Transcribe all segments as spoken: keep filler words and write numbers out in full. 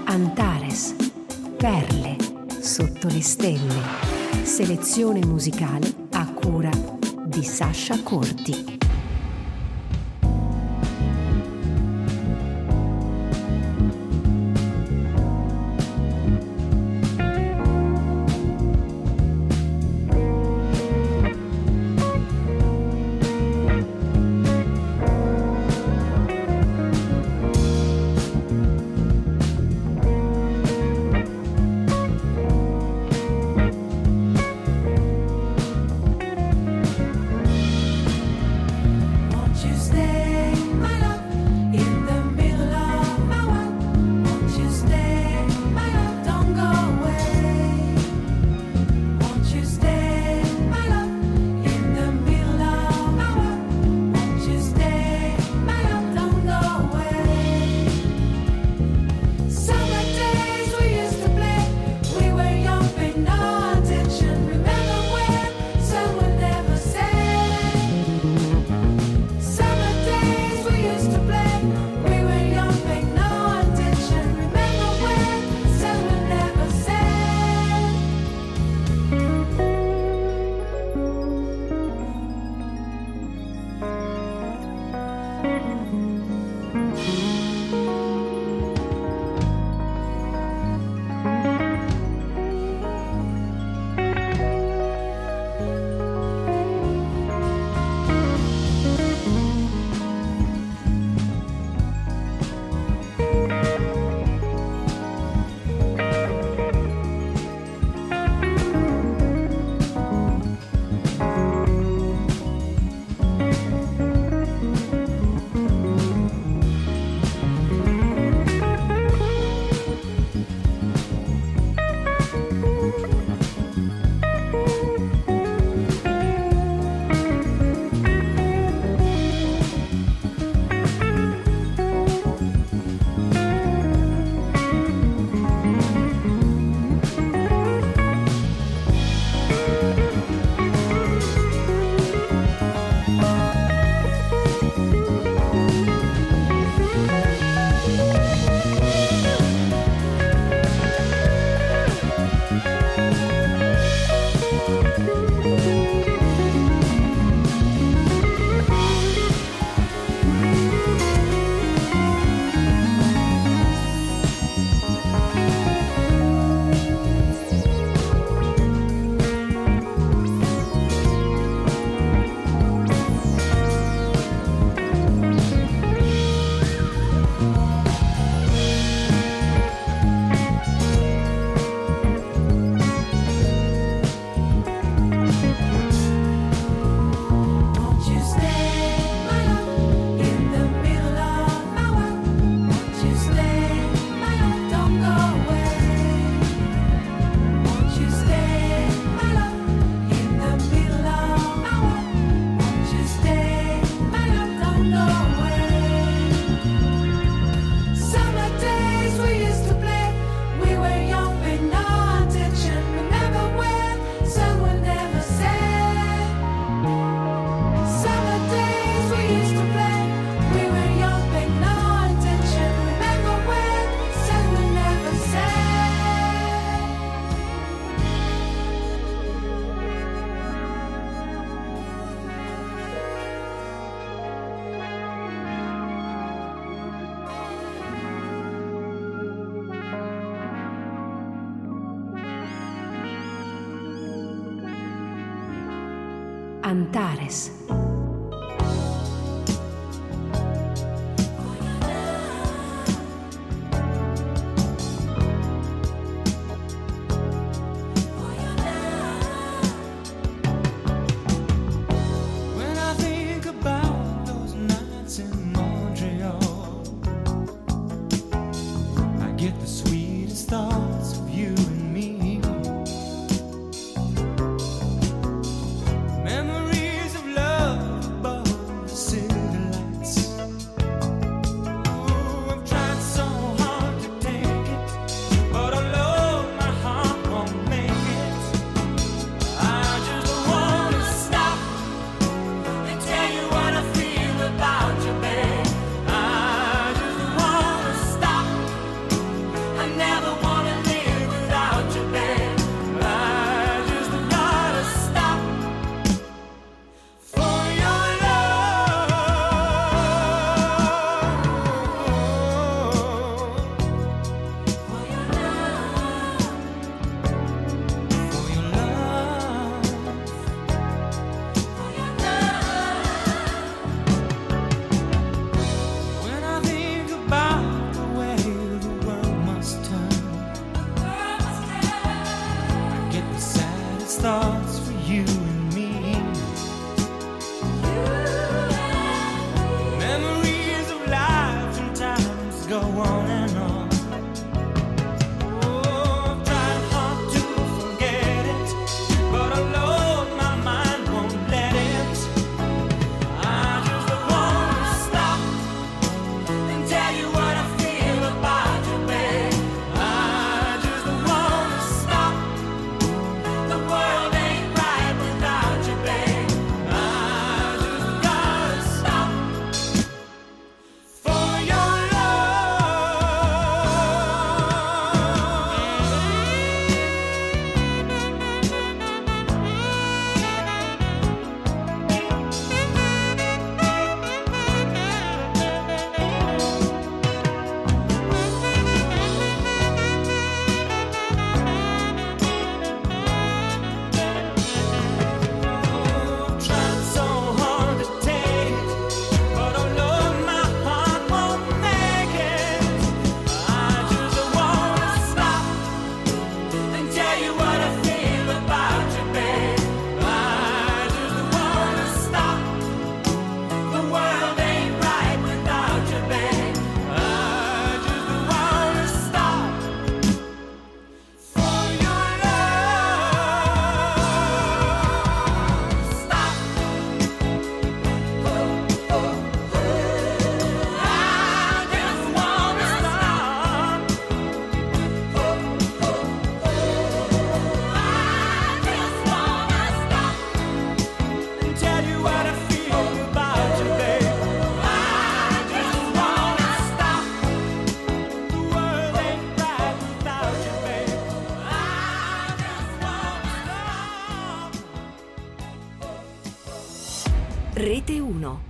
Antares, perle sotto le stelle. Selezione musicale a cura di Sasha Corti. Antares. Memories of love above Rete uno.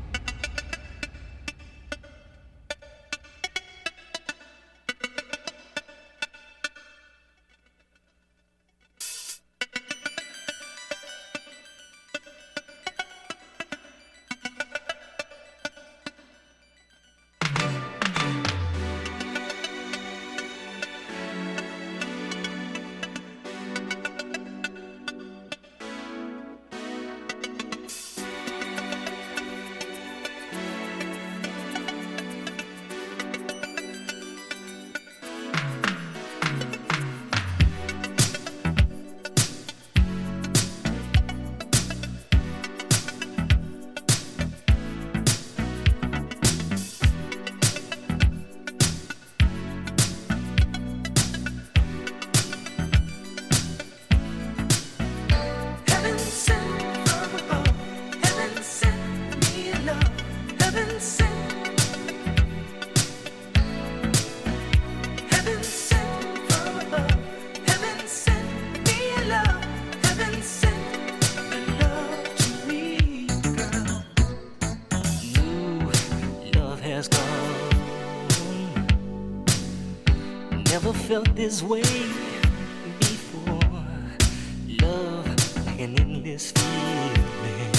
Felt this way before. Love like an endless feeling,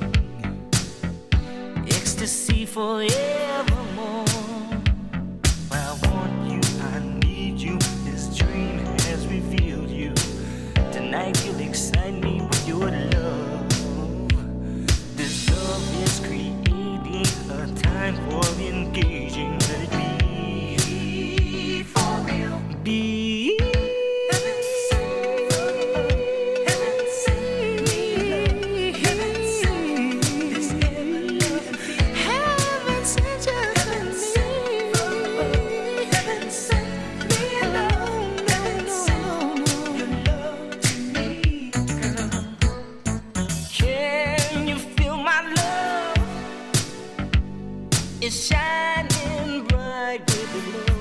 ecstasy forevermore. I want you, I need you. This dream has revealed you. Tonight you'll excite me with your love. This love is creating a time for engaging. Let it be. Be heaven sent, heaven sent me, heaven sent this ever-loving feeling. Heaven sent you, heaven sent, heaven sent me alone, heaven sent your love to me, girl. Can you feel my love? It's shining bright with the love.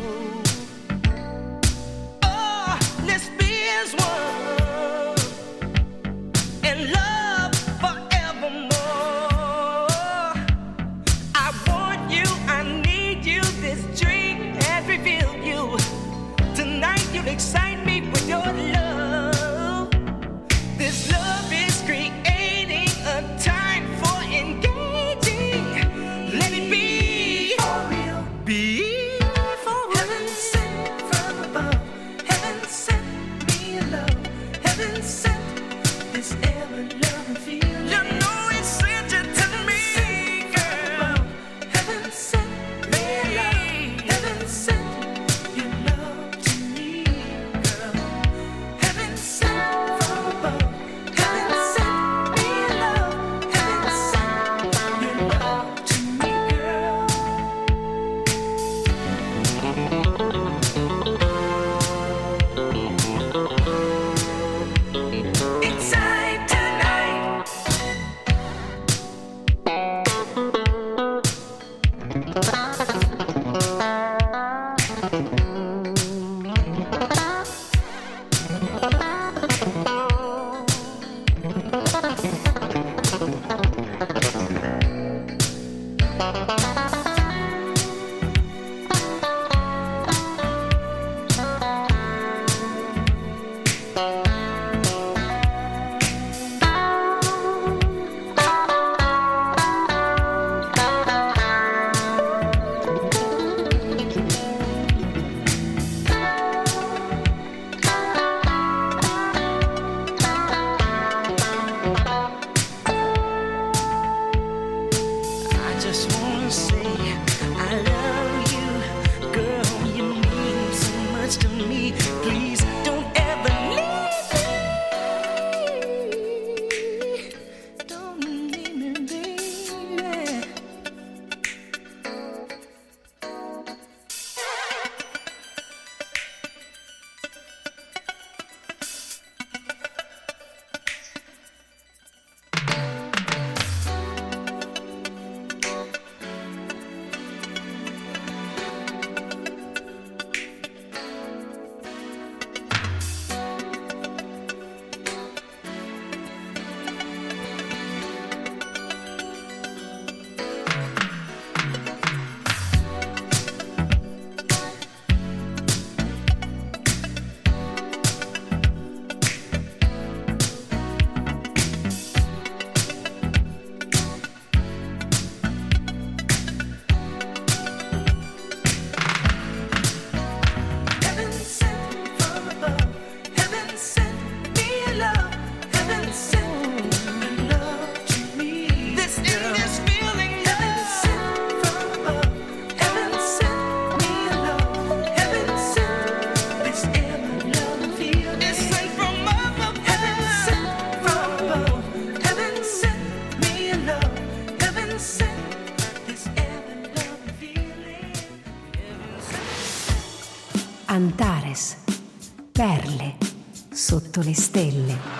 Excite me with your love. This love is creating a time for engaging. Let it be for real. Be for real. Heaven sent from above. Heaven sent me a love. Heaven sent this ever-loving feeling. You know it's sent it to me, girl. Heaven sent me a love. Heaven sent your love to me. Antares, perle sotto le stelle.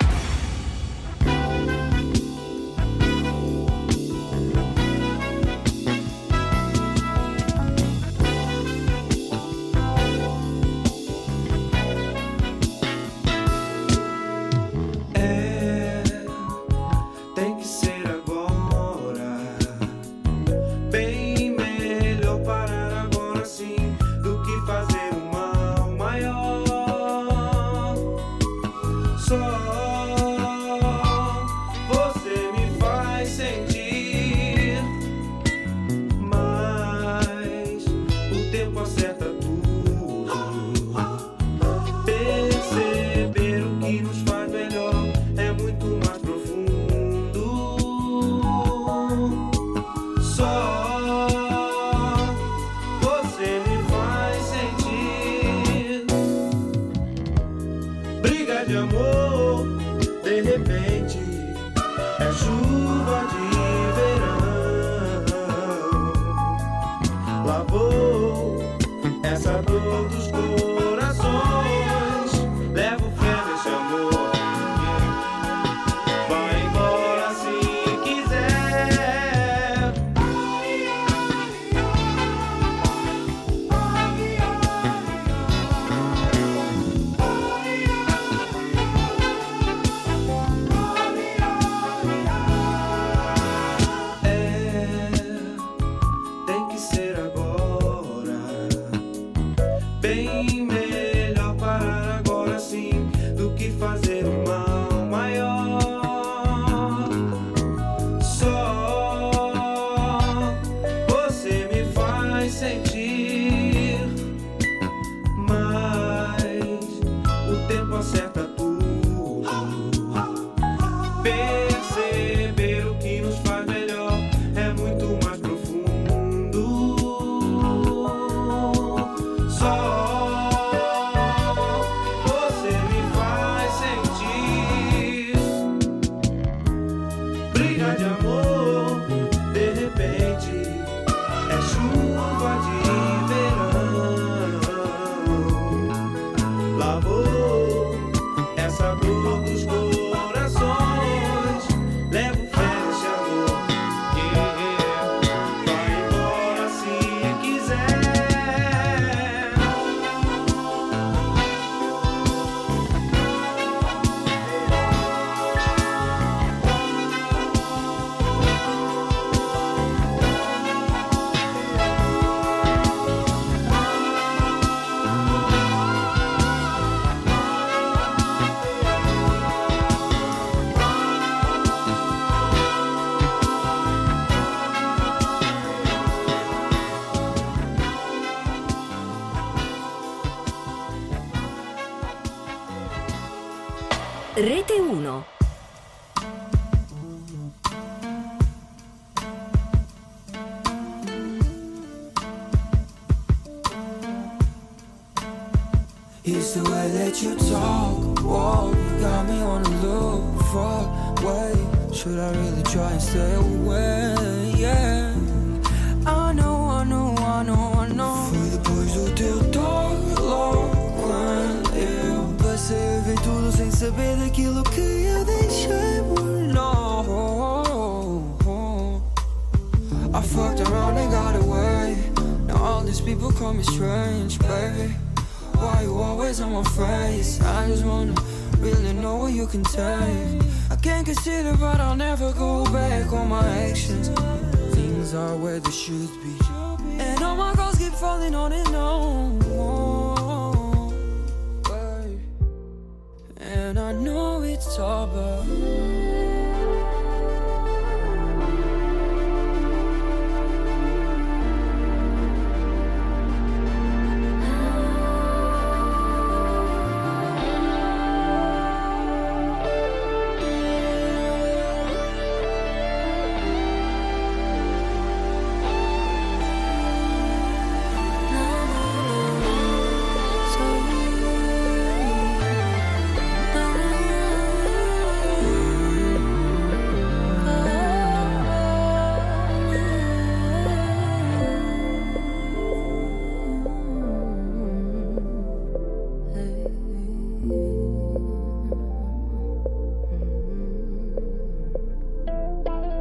Rete uno. It's the way that you talk, walk, you got me on the look, fuck, wait, should I really try and stay away, yeah. I know, I know, I know, I know. Fui depois do teu toque, louco, eu passei a ver tudo sem saber daquilo que eu deixei por nós. I fucked around and got away. Now all these people call me strange, baby. Why you always on my face? I just wanna really know what you can take. I can't consider, but I'll never go back on my actions. Things are where they should be, and all my girls keep falling on and on. Babe. And I know it's all about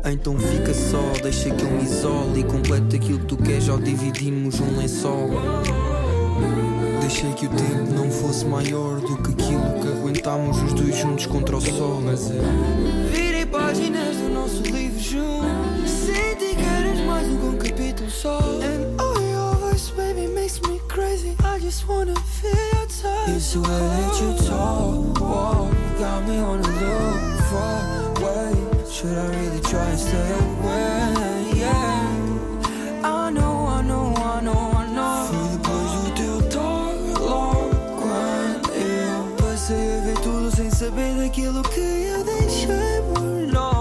Então fica só, deixa que eu me isole e complete aquilo que tu queres ao dividirmos um lençol. Deixei que o tempo não fosse maior do que aquilo que aguentámos os dois juntos contra o sol. Mas eu virei páginas do nosso livro juntos, senti que eras mais do que um capítulo só. And all your voice, baby, makes me crazy. I just wanna feel your touch. It's the way that you talk, walk, you got me on the look for way. Should I really try and stay away? Yeah, I know, I know, I know, I know. Fui depois do teu toque, logo quando eu passei a ver tudo sem saber daquilo que eu deixei por nós.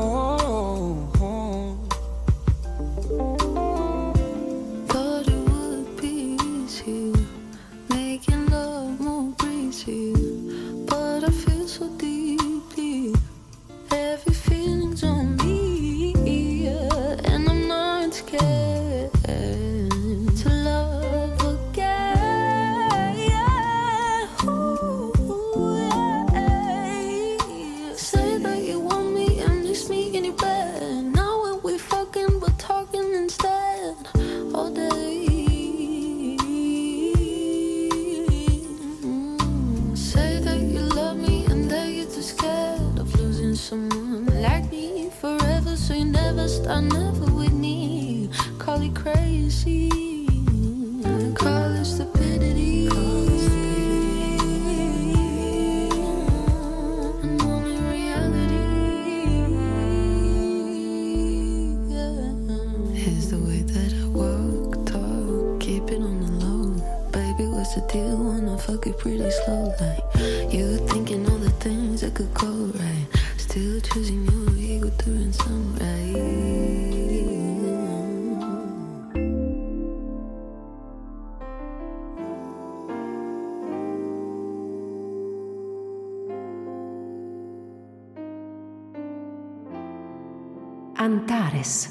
Thought it would be easy, making love more breezy, but I feel so deeply. Every feeling's on me, yeah, and I'm not scared to love again. Yeah. Ooh, yeah. Say that you want me and miss me in your bed. Now when we fucking but talking instead all day. Mm. Say that you love me and that you're too scared of losing someone like me forever, so you never start, never with me. Call it crazy, call it stupidity, and only reality. Yeah. Here's the way that I walk, talk, keep it on the low. Baby, what's the deal when I fuck it pretty slow? Like you thinking all the things that could go right, still choosing your ego during sunrise. Antares.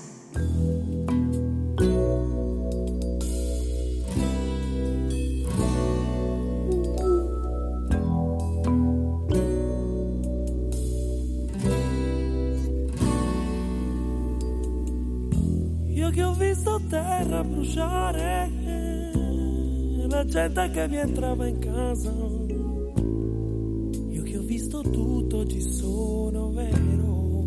Io che ho visto terra bruciare, la gente che mi entrava in casa. Io che ho visto tutto, oggi sono vero.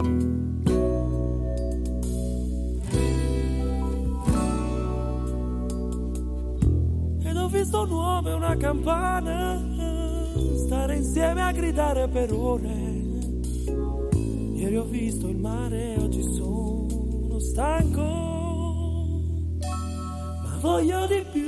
Ed ho visto un uomo e una campana stare insieme a gridare per ore. Ieri ho visto il mare, oggi sono stanco, ma voglio di più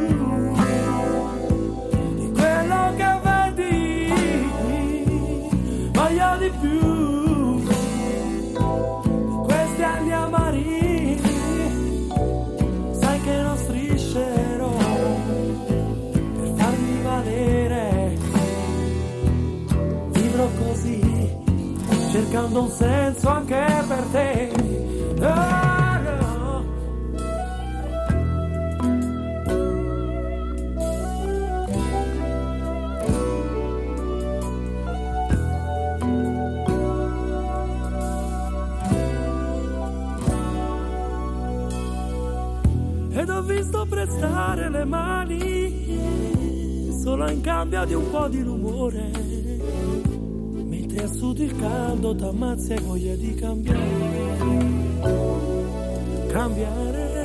di quello che vedi, voglio di più di questi anni amari. Sai che non striscerò per farmi valere, vivrò così cercando un senso anche per te. Oh, no. Ed ho visto prestare le mani solo in cambio di un po' di rumore. Mentre a sud il caldo t'ammazza e voglia di cambiare, cambiare.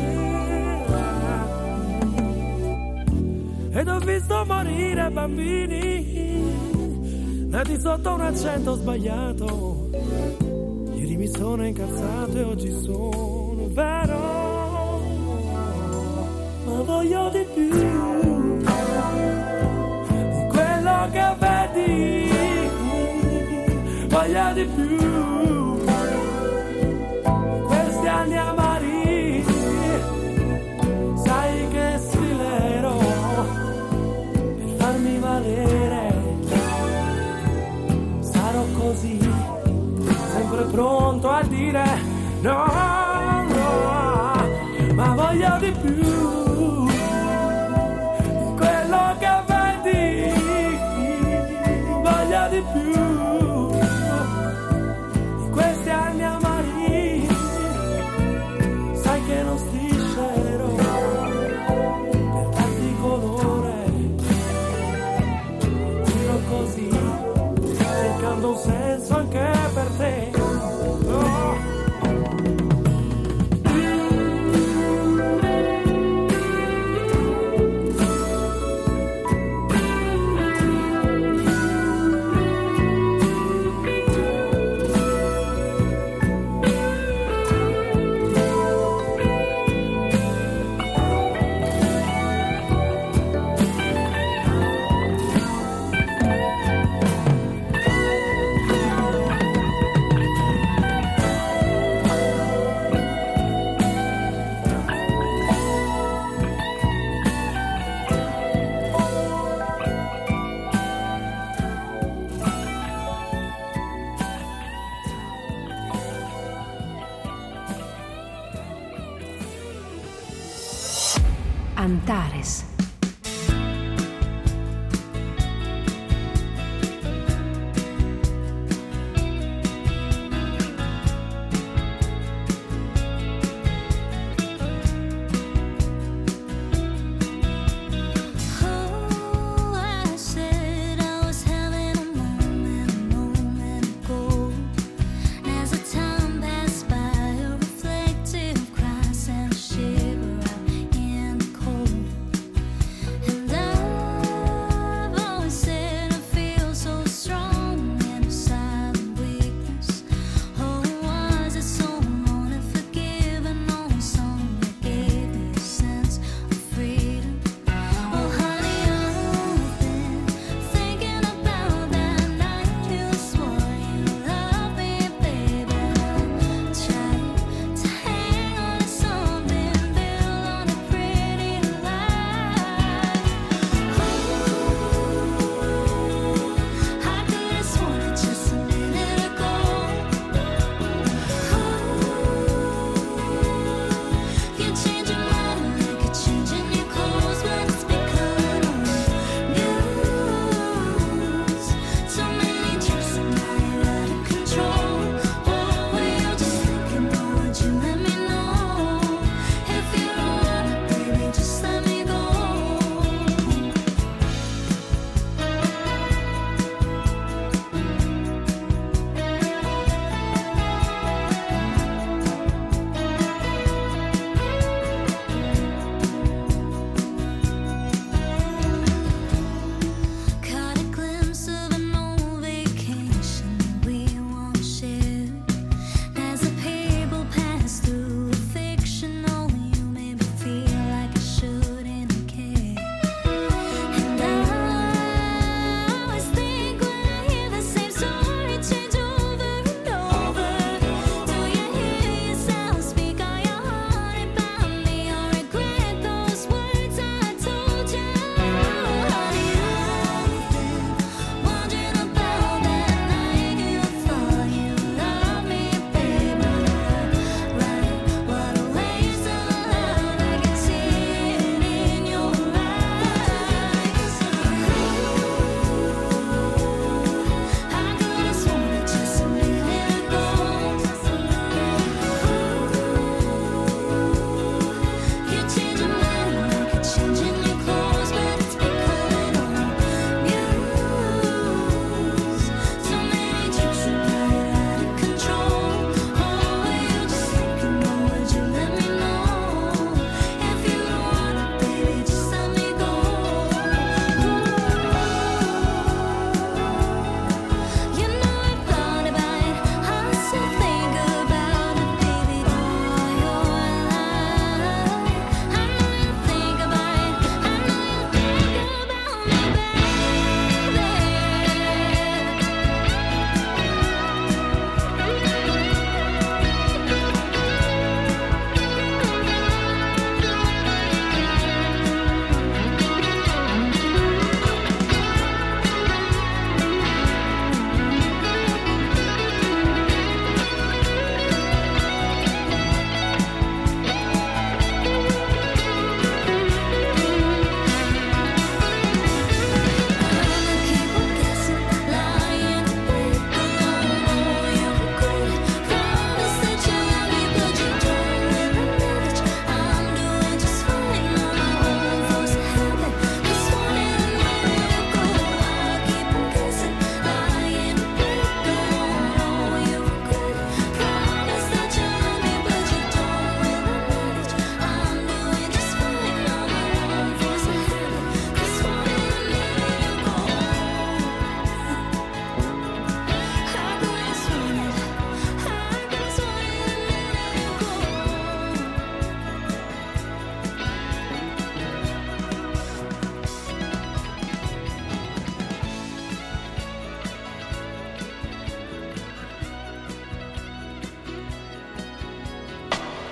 Ed ho visto morire bambini nati sotto un accento sbagliato. Ieri mi sono incazzato e oggi sono vero, ma voglio di più di quello che vedi, voglio di più di questi anni amari. Sai che sfilerò per farmi valere, sarò così, sempre pronto a dire no, no, ma voglio di più di quello che vedi, voglio di più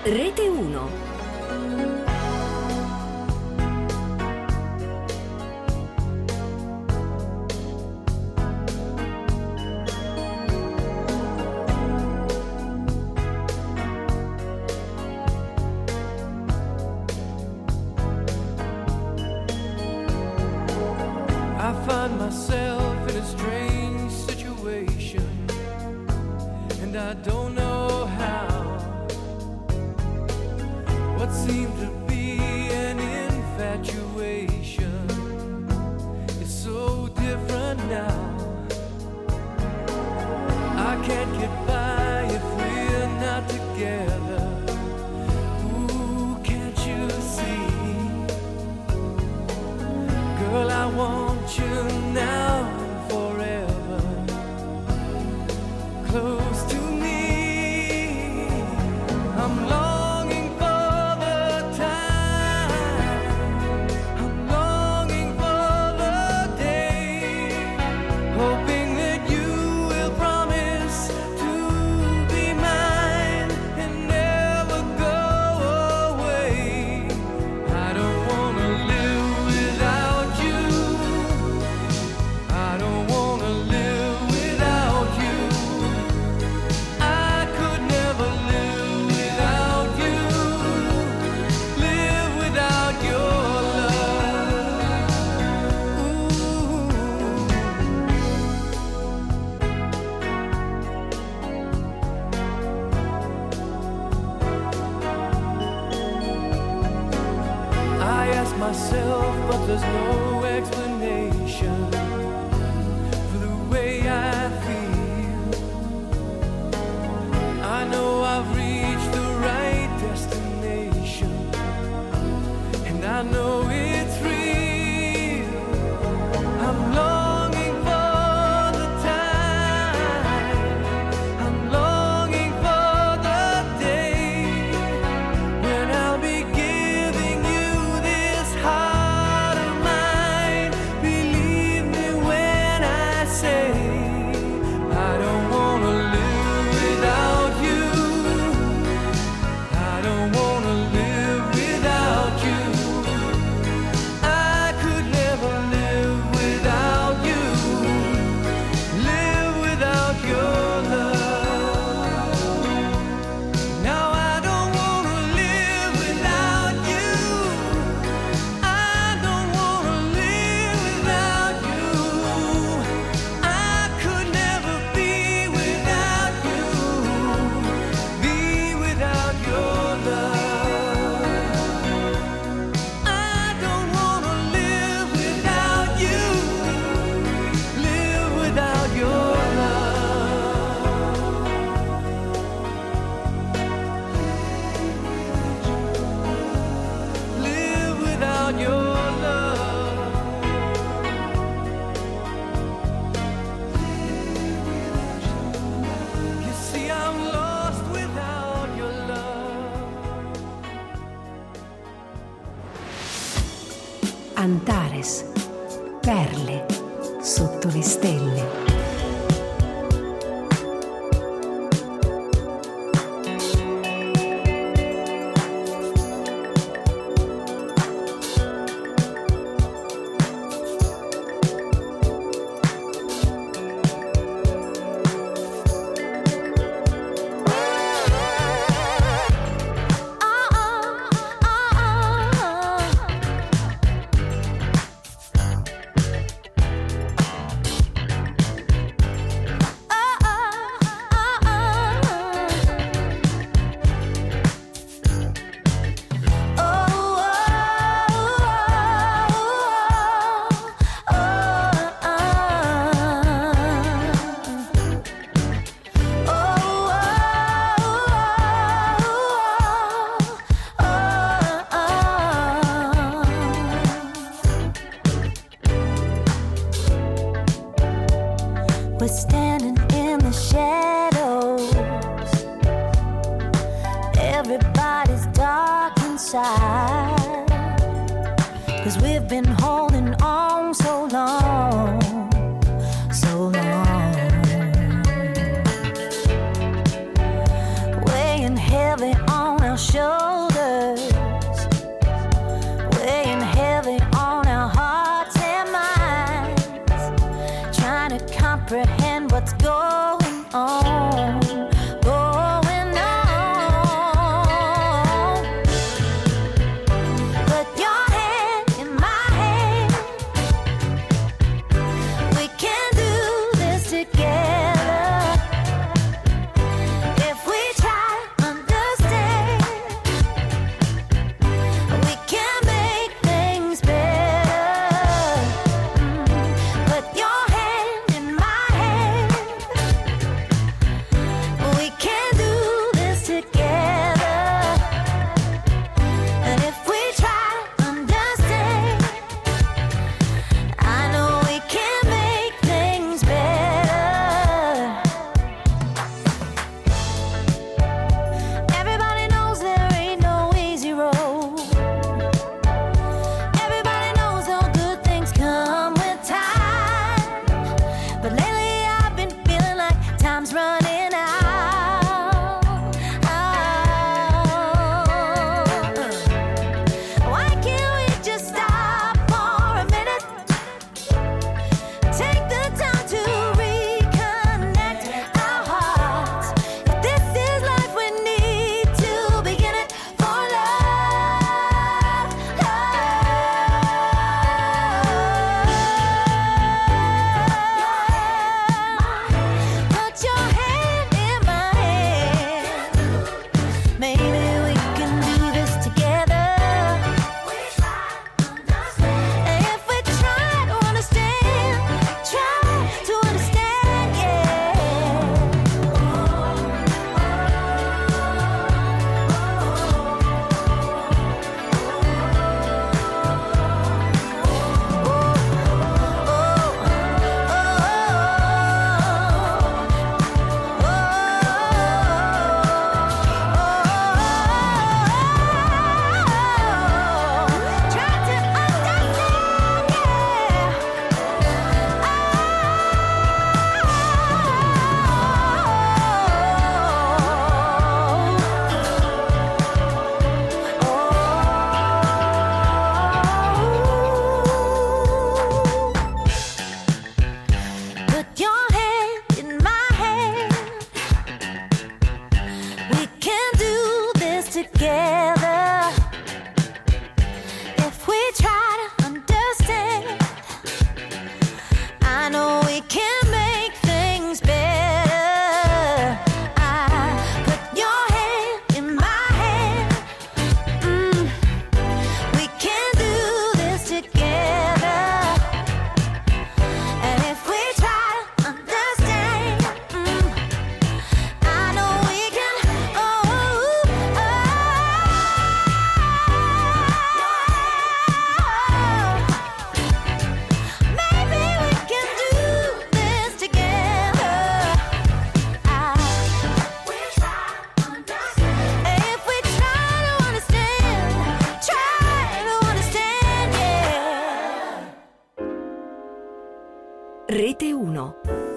Rete uno. I find myself in a strange situation, and I don't know how. What seemed to be an infatuation is so different now. I can't get by if we're not together. Ooh, can't you see? Girl, I want you now and forever, close to me. I'm longing for the time, I'm longing for the day, hoping that you will promise to be mine and never go away. I don't wanna live without you, I don't wanna live without you. I could never live without you, live without your love. Ooh. I ask myself, but there's no explanation for the way I feel. I know I've reached the right destination, and I know it's real. I'm longing for the time, I'm longing for the day when I'll be giving you this heart of mine. Believe me when I say I don't wanna live without you, I don't wanna live without you. I could never live without you, live without your love. Now I don't wanna live without you, I don't wanna live without you. I could never be without you, be without your love. I don't wanna live without you, live without your love. Live without your love. You see, I'm lost without your love. Antares, perle sotto le stelle. We're standing in the shadows. Everybody's dark inside, 'cause we've been holding on so long, so long. Weighing heavy on our shoulders. comprehend what's going on. Going on. Put your hand in my hand. We can do this together. If we try to understand, we can make things better. Put your hand in my hand. We can do this together. And if we try to understand, I know we can make things better. Everybody knows there ain't no easy road. Everybody knows all good things come with time. But lately I've been feeling like time's running out. Why can't we just stop for a minute? Take the time to reconnect our hearts. If this is life, we need to begin it for love. Put your hand in my hand. Maybe we can do this together. And if we try to understand, try to understand, yeah. Try to understand, Put your hand in my hand. We can do this together. If we try to understand, I know we can make things better. I put your hand in my hand. Mm. We can do this together. And if we try to understand, mm, I know we can. Oh, oh. Maybe we can do this together. I, we try to understand. If we try to understand, try to understand, yeah. Rete uno.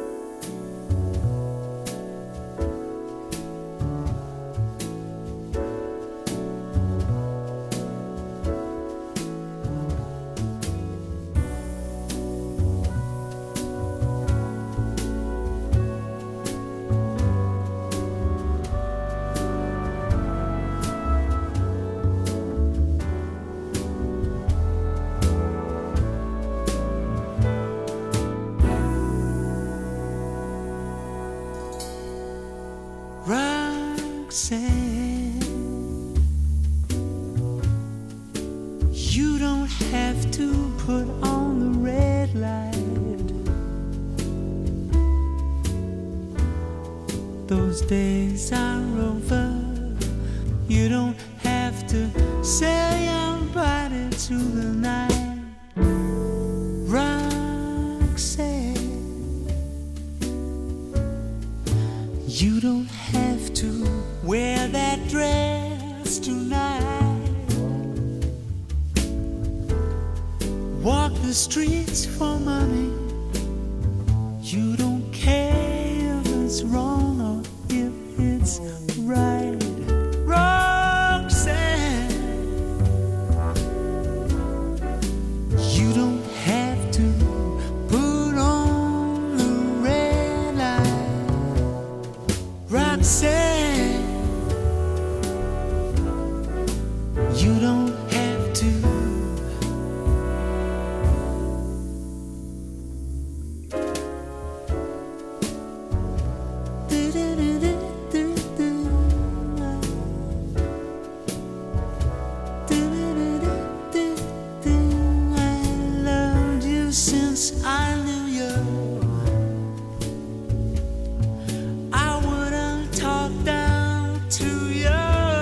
Roxanne, you don't have to put on the red light. Those days are over. You don't have to sell your body to the night. Roxanne, you don't have to wear that dress tonight. Walk the streets for money. You don't care if it's wrong or if it's right. Roxanne, you don't have to put on the red since I knew you, I wouldn't talk down to you.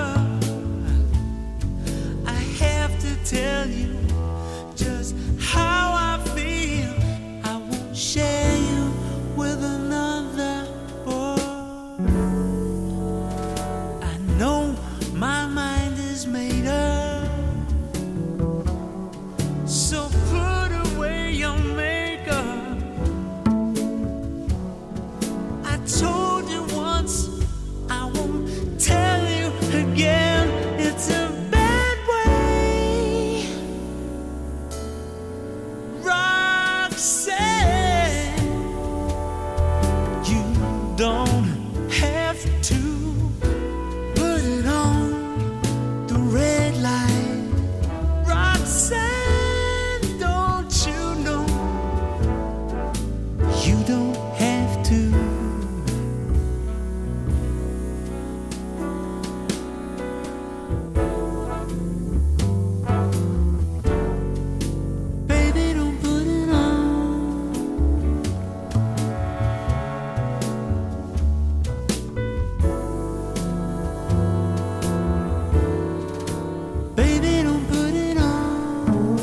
I have to tell you just how I feel. I won't share you with another boy. I know my mind is made up, so put away your makeup. I told you once, I won't tell you again. It's a bad way, Roxanne. You don't have to put it on the red light, Roxanne. Don't you know you don't have to. Baby, don't put it on. Baby, don't put it on.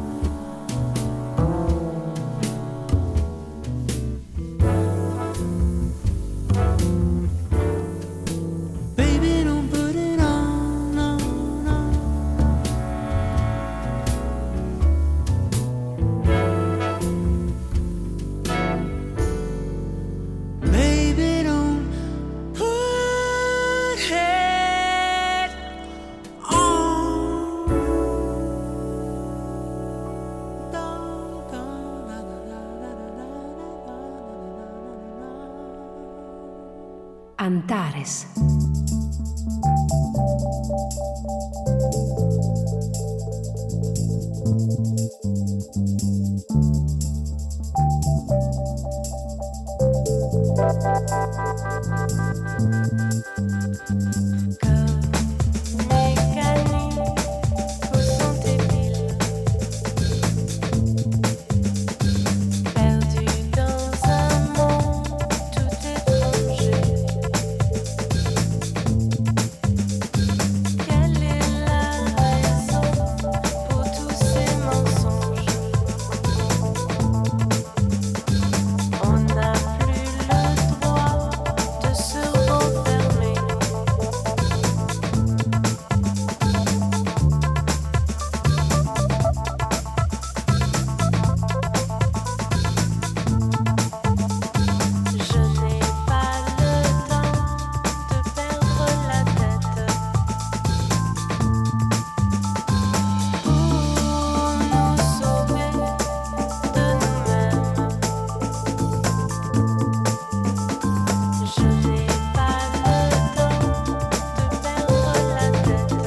Baby, don't put it on. No, no. Baby, don't put it on. Antares. Mécanique, où sont tes piles? Perdu dans un monde tout étranger. Quelle est la raison pour tous ces mensonges? On n'a plus le droit de se renfermer. Je n'ai pas le temps de perdre la tête. Pour nous sauver de nous-mêmes. Je n'ai pas le temps de perdre la tête.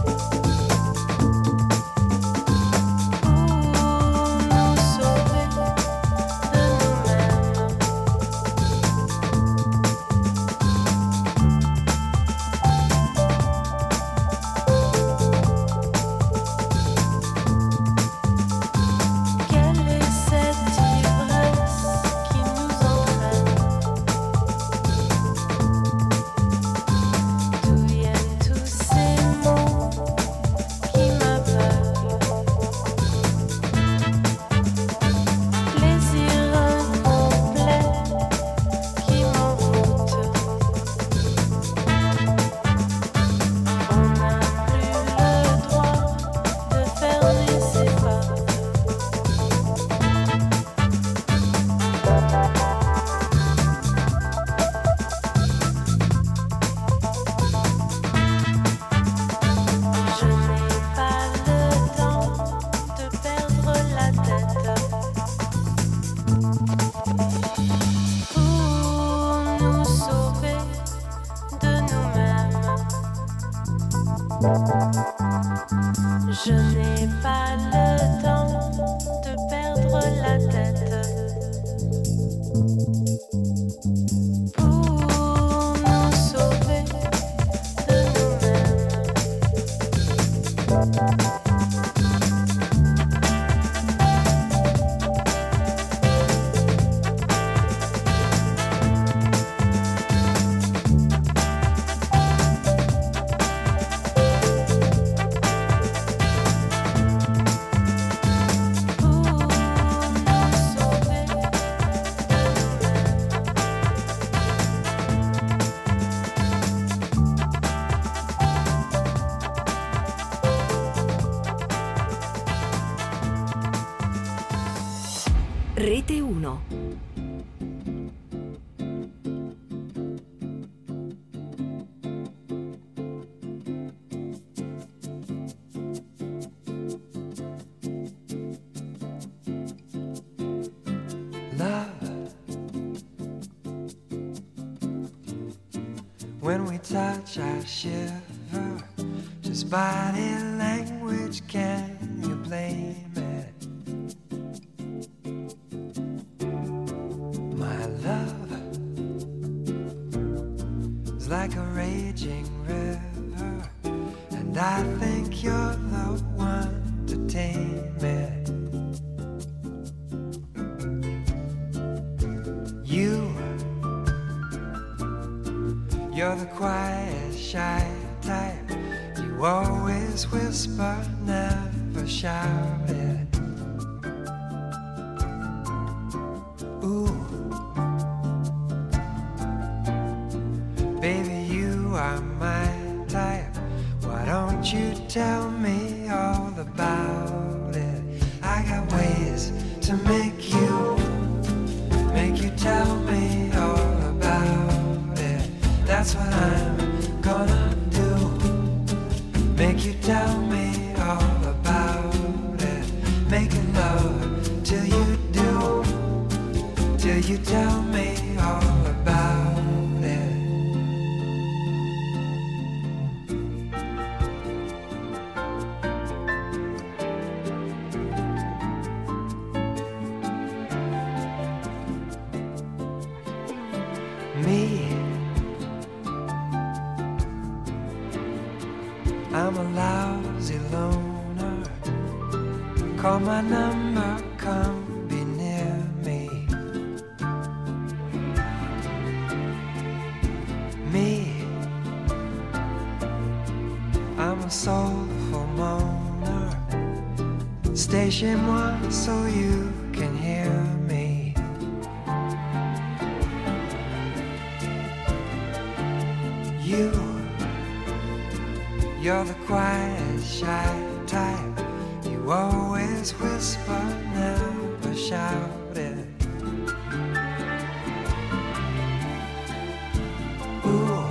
Pour nous sauver de nous-mêmes. Quelle est cette ivresse qui nous entraîne? D'où viennent tous ces mots qui m'aveuglent? Plaisir incomplet qui m'envoûte. On n'a plus le droit de fermer ses portes. Je n'ai pas le temps de perdre la tête. Pour nous sauver de nous-mêmes. Je n'ai pas le temps de perdre la tête. Pour nous sauver de nous-mêmes. Rete uno. When we touch, I shiver. Just body language, can you blame it? My love is like a raging river, and I think you're the one to tame it. You You're the quiet, shy type. You always whisper, never shout it. Ooh, baby, you are my type. Why don't you tell me all about it? I got ways to make you, make you tell me all about it. That's what I'm gonna do. Make you tell me all about it. Making love till you do. Till you tell me all about it. Me, I'm a lousy loner. Call my number, come be near me. Me, I'm a soulful moaner. Stay chez moi so you can hear me. You, you're the quiet, shy type. You always whisper, never shout it. Ooh,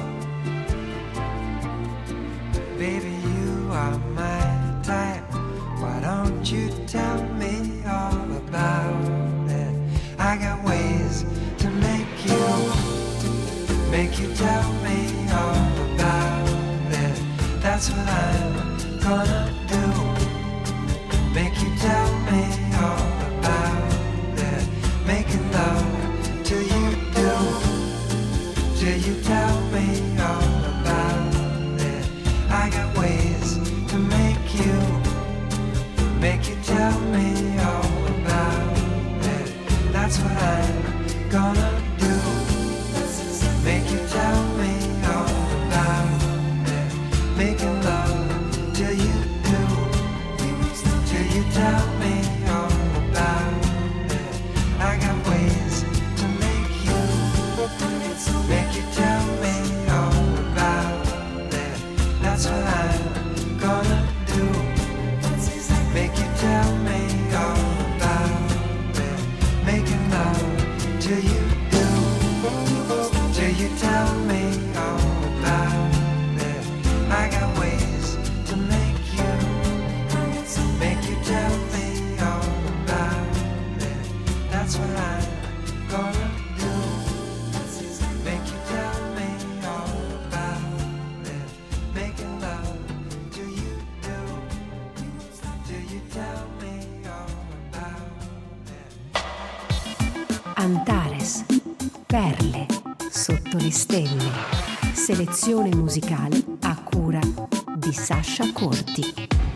baby, you are my type. Why don't you tell me all about it? I got ways to make you, make you tell me all about it. That's what I'm gonna do. Make you tell me all about it. Making love till you do. Till you tell me all about it. I got ways to make you, make you tell me all about it. That's what I'm gonna do. Make you tell me all about it. Making love till you do. Till you tell me all about it. I got ways to make you, make you tell me all about it. That's what I'm gonna do. Make you tell me all about it. Making love till you do. Till you tell me all about it. I got ways to make you, make you tell me all about it. That's what I'm gonna do. Make you tell me all about it. Making love till you do. Till you tell me all about it. Antares, perle sotto le stelle. Selezione musicale a cura di Sasha Corti.